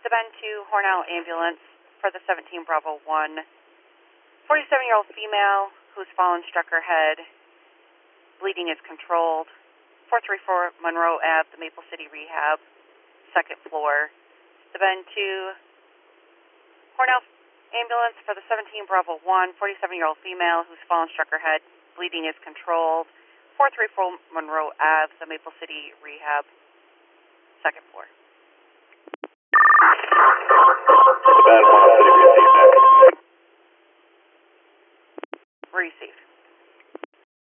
The Ben 2 Hornell ambulance for the 17 Bravo 1. 47-year-old female who's fallen struck her head. Bleeding is controlled. 434 Monroe Ave, the Maple City Rehab, second floor. The Ben 2 Hornell ambulance for the 17 Bravo 1. 47-year-old female who's fallen struck her head. Bleeding is controlled. 434 Monroe Ave, the Maple City Rehab, second floor. The Ben 1 City Rehab.